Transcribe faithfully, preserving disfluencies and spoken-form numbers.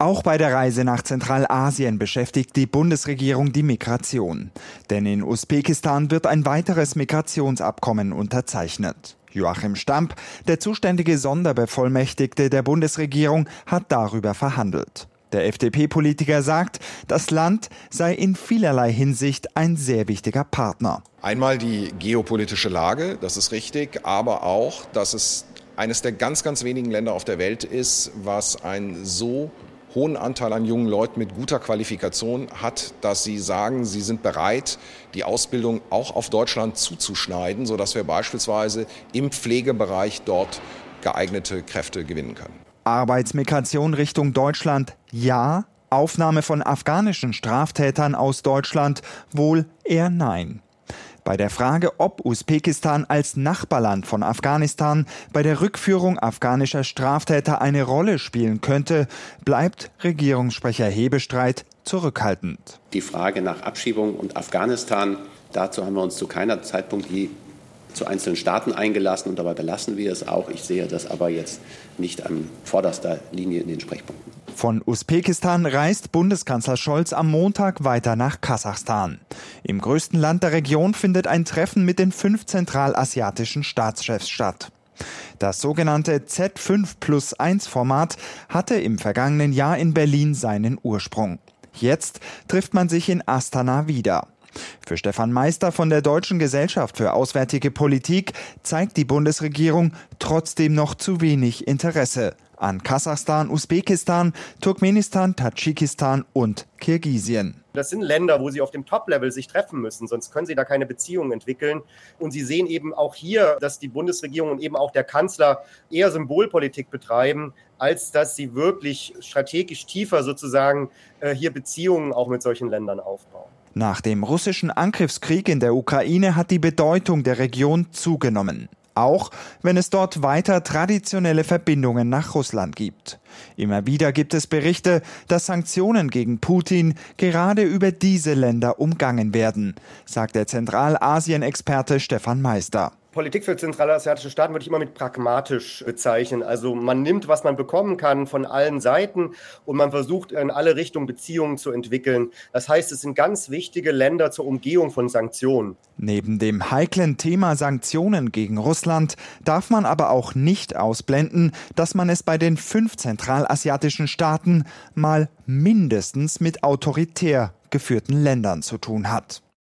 Auch bei der Reise nach Zentralasien beschäftigt die Bundesregierung die Migration. Denn in Usbekistan wird ein weiteres Migrationsabkommen unterzeichnet. Joachim Stamp, der zuständige Sonderbevollmächtigte der Bundesregierung, hat darüber verhandelt. Der F D P-Politiker sagt, das Land sei in vielerlei Hinsicht ein sehr wichtiger Partner. Einmal die geopolitische Lage, das ist richtig, aber auch, dass es eines der ganz, ganz wenigen Länder auf der Welt ist, was einen so hohen Anteil an jungen Leuten mit guter Qualifikation hat, dass sie sagen, sie sind bereit, die Ausbildung auch auf Deutschland zuzuschneiden, sodass wir beispielsweise im Pflegebereich dort geeignete Kräfte gewinnen können. Arbeitsmigration Richtung Deutschland, ja. Aufnahme von afghanischen Straftätern aus Deutschland, wohl eher nein. Bei der Frage, ob Usbekistan als Nachbarland von Afghanistan bei der Rückführung afghanischer Straftäter eine Rolle spielen könnte, bleibt Regierungssprecher Hebestreit zurückhaltend. Die Frage nach Abschiebung und Afghanistan, dazu haben wir uns zu keiner Zeitpunkt je zu einzelnen Staaten eingelassen und dabei belassen wir es auch. Ich sehe das aber jetzt nicht an vorderster Linie in den Sprechpunkten. Von Usbekistan reist Bundeskanzler Scholz am Montag weiter nach Kasachstan. Im größten Land der Region findet ein Treffen mit den fünf zentralasiatischen Staatschefs statt. Das sogenannte Z fünf plus eins Format hatte im vergangenen Jahr in Berlin seinen Ursprung. Jetzt trifft man sich in Astana wieder. Für Stefan Meister von der Deutschen Gesellschaft für Auswärtige Politik zeigt die Bundesregierung trotzdem noch zu wenig Interesse an Kasachstan, Usbekistan, Turkmenistan, Tadschikistan und Kirgisien. Das sind Länder, wo sie auf dem Top-Level sich treffen müssen, sonst können sie da keine Beziehungen entwickeln. Und sie sehen eben auch hier, dass die Bundesregierung und eben auch der Kanzler eher Symbolpolitik betreiben, als dass sie wirklich strategisch tiefer sozusagen äh, hier Beziehungen auch mit solchen Ländern aufbauen. Nach dem russischen Angriffskrieg in der Ukraine hat die Bedeutung der Region zugenommen. Auch wenn es dort weiter traditionelle Verbindungen nach Russland gibt. Immer wieder gibt es Berichte, dass Sanktionen gegen Putin gerade über diese Länder umgangen werden, sagt der Zentralasien-Experte Stefan Meister. Politik für zentralasiatische Staaten würde ich immer mit pragmatisch bezeichnen. Also man nimmt, was man bekommen kann von allen Seiten und man versucht in alle Richtungen Beziehungen zu entwickeln. Das heißt, es sind ganz wichtige Länder zur Umgehung von Sanktionen. Neben dem heiklen Thema Sanktionen gegen Russland darf man aber auch nicht ausblenden, dass man es bei den fünf zentralasiatischen Staaten mal mindestens mit autoritär geführten Ländern zu tun hat.